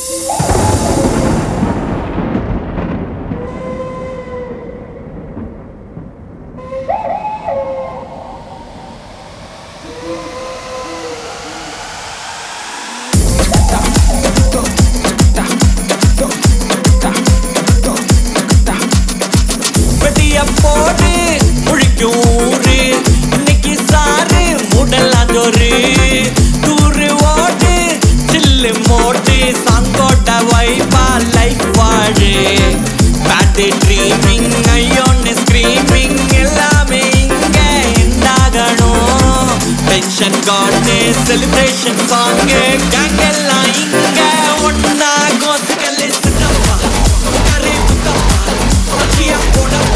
போடு முழிக்கூறு இன்னைக்கு sir முடலாம் ஜோரு tour ஓடு சில்லு மோட்டு சாங்கோட்ட வைப்பா லைஃப் வாழு பேட் ட்ரீமிங் ஐயோன்னு ஸ்க்ரீமிங் எல்லாமே இங்க எண்டாகணும் டென்ஷன் காட்டு செலிப்ரேஷன் சாங்கு கேங் எல்லாம் இங்க ஒன்னா கோத்துக்கல்லே சுட்டப்பா கரை புத்தப்பா அச்சியா போடப்பா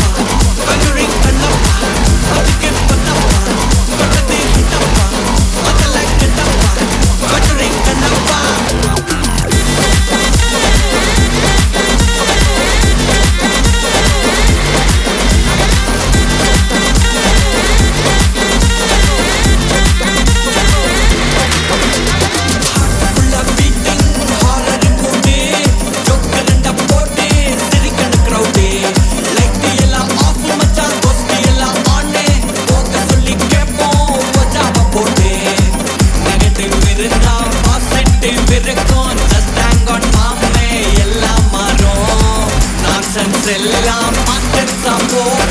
எல்லாம் மாறும் நான்சென்ஸ் எல்லாம் மாற்றா போ